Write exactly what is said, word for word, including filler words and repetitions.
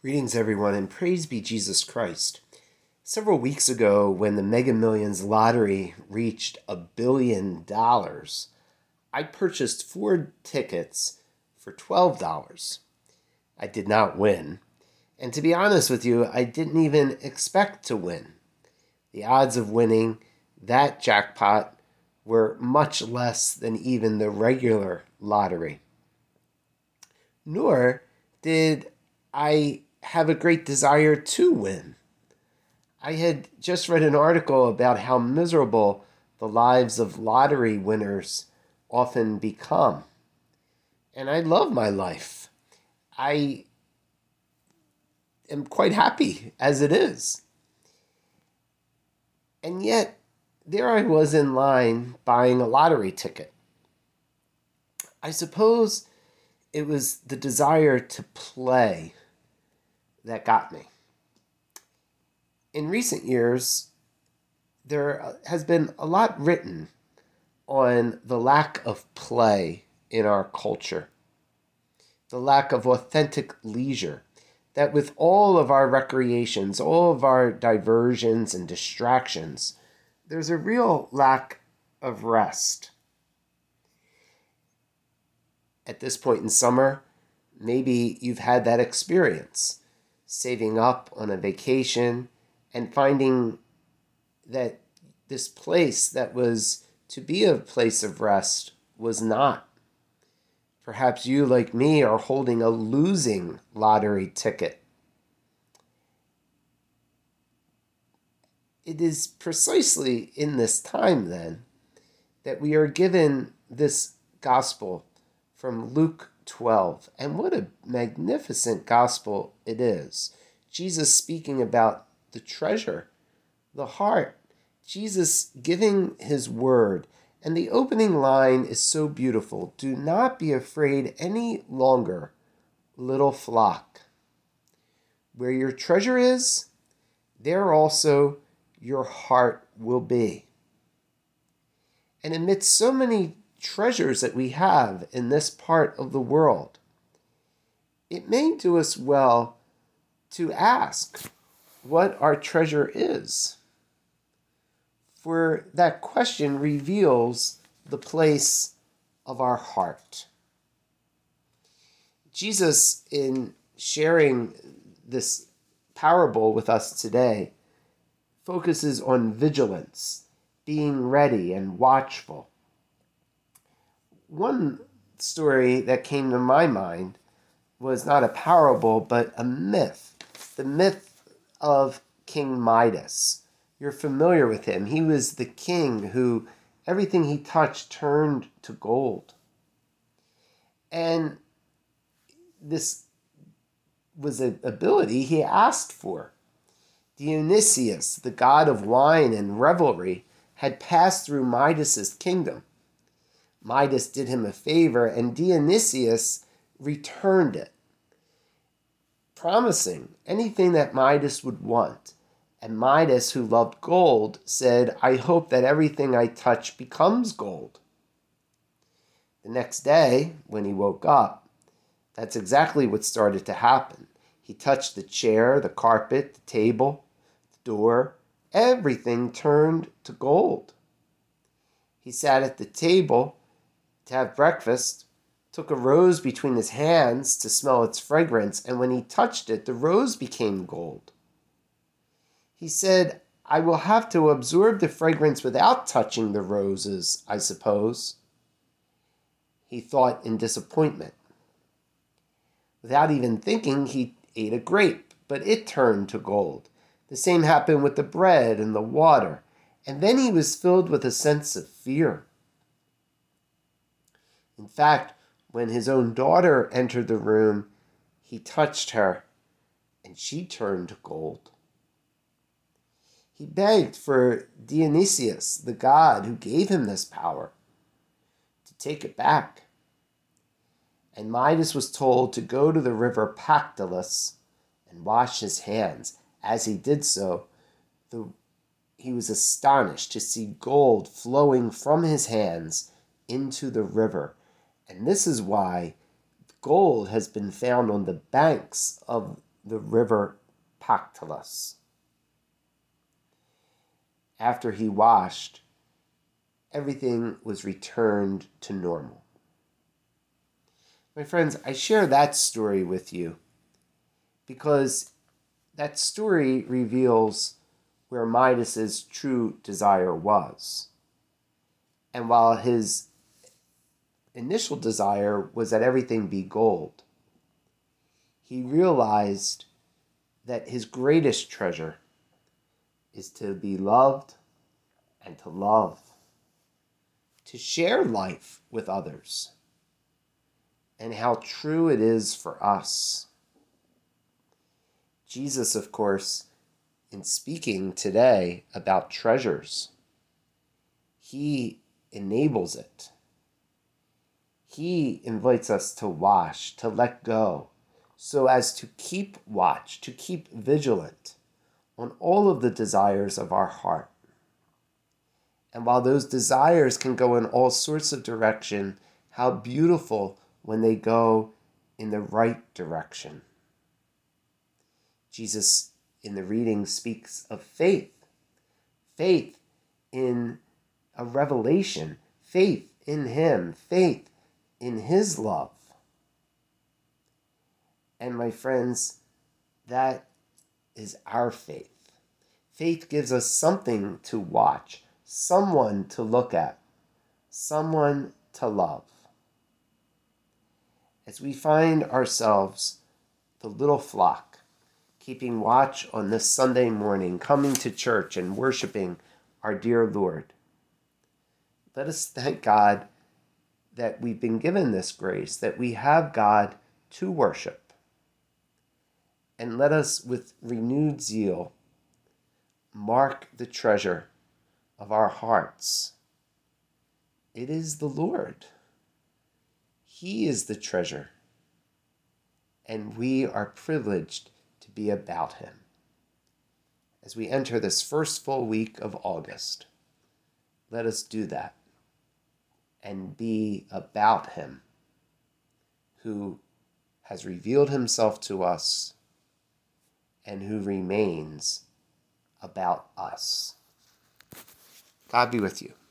Greetings, everyone, and praise be Jesus Christ. Several weeks ago, when the Mega Millions lottery reached a billion dollars, I purchased four tickets for twelve dollars. I did not win, and to be honest with you, I didn't even expect to win. The odds of winning that jackpot were much less than even the regular lottery. Nor did I have a great desire to win. I had just read an article about how miserable the lives of lottery winners often become. And I love my life. I am quite happy as it is. And yet, there I was in line buying a lottery ticket. I suppose it was the desire to play that got me. In recent years, there has been a lot written on the lack of play in our culture, the lack of authentic leisure, that with all of our recreations, all of our diversions and distractions, there's a real lack of rest. At this point in summer, maybe you've had that experience, saving up on a vacation and finding that this place that was to be a place of rest was not. Perhaps you, like me, are holding a losing lottery ticket. It is precisely in this time, then, that we are given this gospel from Luke twelve. And what a magnificent gospel it is. Jesus speaking about the treasure, the heart. Jesus giving his word. And the opening line is so beautiful. Do not be afraid any longer, little flock. Where your treasure is, there also your heart will be. And amidst so many treasures that we have in this part of the world, it may do us well to ask what our treasure is. For that question reveals the place of our heart. Jesus, in sharing this parable with us today, focuses on vigilance, being ready and watchful. One story that came to my mind was not a parable, but a myth. The myth of King Midas. You're familiar with him. He was the king who everything he touched turned to gold. And this was an ability he asked for. Dionysius, the god of wine and revelry, had passed through Midas's kingdom. Midas did him a favor, and Dionysius returned it, promising anything that Midas would want. And Midas, who loved gold, said, I hope that everything I touch becomes gold. The next day, when he woke up, that's exactly what started to happen. He touched the chair, the carpet, the table, the door. Everything turned to gold. He sat at the table to have breakfast, took a rose between his hands to smell its fragrance, and when he touched it, the rose became gold. He said, I will have to absorb the fragrance without touching the roses, I suppose. He thought in disappointment. Without even thinking, he ate a grape, but it turned to gold. The same happened with the bread and the water, and then he was filled with a sense of fear. In fact, when his own daughter entered the room, he touched her, and she turned to gold. He begged for Dionysius, the god who gave him this power, to take it back. And Midas was told to go to the river Pactolus and wash his hands. As he did so, the, he was astonished to see gold flowing from his hands into the river. And this is why gold has been found on the banks of the river Pactolus. After he washed, everything was returned to normal. My friends, I share that story with you because that story reveals where Midas's true desire was. And while his initial desire was that everything be gold, he realized that his greatest treasure is to be loved and to love, to share life with others, and how true it is for us. Jesus, of course, in speaking today about treasures, he enables it. He invites us to wash, to let go, so as to keep watch, to keep vigilant on all of the desires of our heart. And while those desires can go in all sorts of direction, how beautiful when they go in the right direction. Jesus in the reading speaks of faith. Faith in a revelation. Faith in him. Faith in his love. And my friends, that is our faith. Faith gives us something to watch, someone to look at, someone to love. As we find ourselves, the little flock, keeping watch on this Sunday morning, coming to church and worshiping our dear Lord, let us thank God that we've been given this grace, that we have God to worship. And let us, with renewed zeal, mark the treasure of our hearts. It is the Lord. He is the treasure. And we are privileged to be about him. As we enter this first full week of August, let us do that and be about him who has revealed himself to us and who remains about us. God be with you.